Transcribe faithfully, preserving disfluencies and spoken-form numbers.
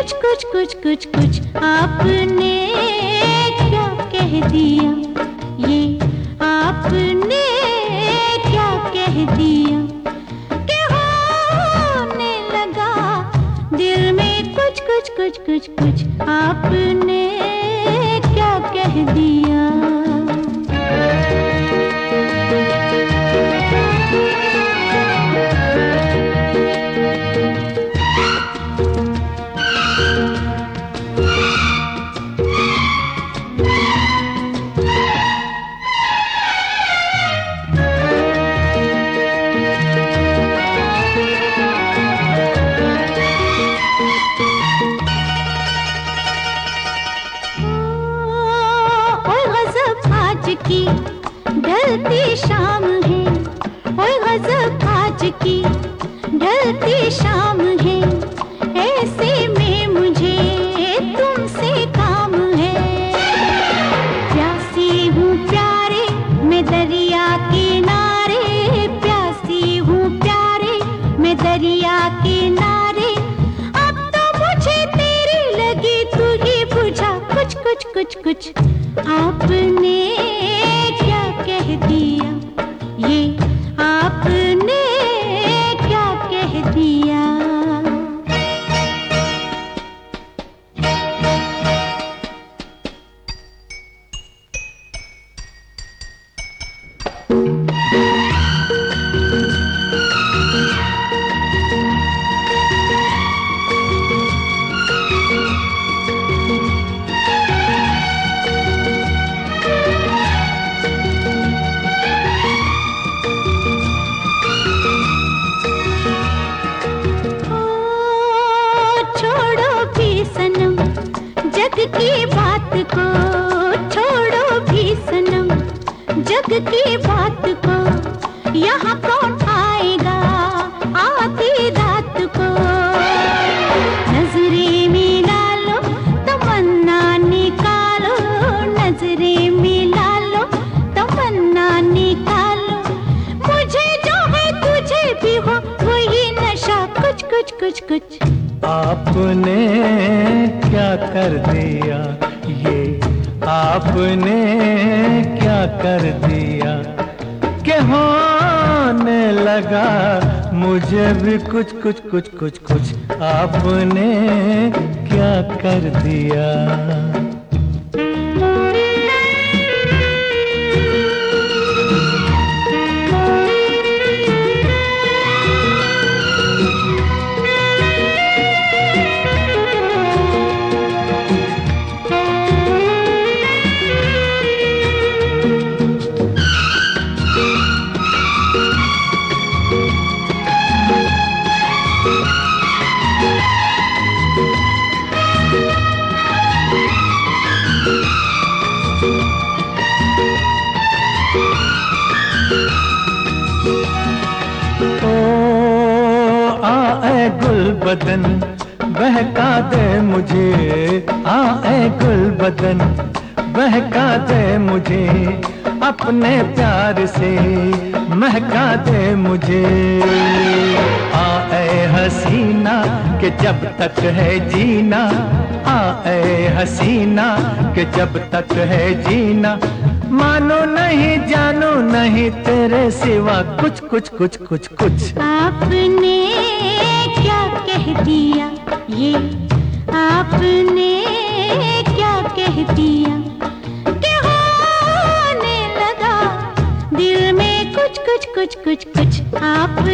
कुछ कुछ कुछ कुछ कुछ आपने क्या कह दिया, ये आपने क्या कह दिया कि होने लगा दिल में कुछ कुछ कुछ कुछ कुछ आपने क्या कह दिया। की ढलती शाम है, ओए गज़ब आज की ढलती शाम है, ऐसे में मुझे तुमसे काम है। प्यासी हूँ प्यारे मैं दरिया किनारे, प्यासी हूँ प्यारे मैं दरिया किनारे, अब तो मुझे तेरी लगी तू ही बुझा कुछ कुछ कुछ कुछ आपने क्या कह दिया, ये आपने क्या कह दिया। जग की बात को छोड़ो भी सनम, जग की बात को यहाँ कौन आएगा आधी रात को। नजरें मिला लो तमन्ना निकालो, नजरें मिला लो तमन्ना निकालो, मुझे जो है तुझे भी हो वही नशा कुछ कुछ कुछ कुछ आपने क्या कर दिया, ये आपने क्या कर दिया कि होने लगा मुझे भी कुछ कुछ कुछ कुछ कुछ आपने क्या कर दिया। गुल बदन बहका दे मुझे, आए गुल बदन बहका दे मुझे, अपने प्यार से महका दे मुझे। आए हसीना कि जब तक है जीना, आए हसीना कि जब तक है जीना, मानो नहीं जानो नहीं तेरे सिवा कुछ कुछ कुछ कुछ कुछ आपने क्या कह दिया, ये आपने क्या कह दिया कि होने लगा दिल में कुछ कुछ कुछ कुछ कुछ आप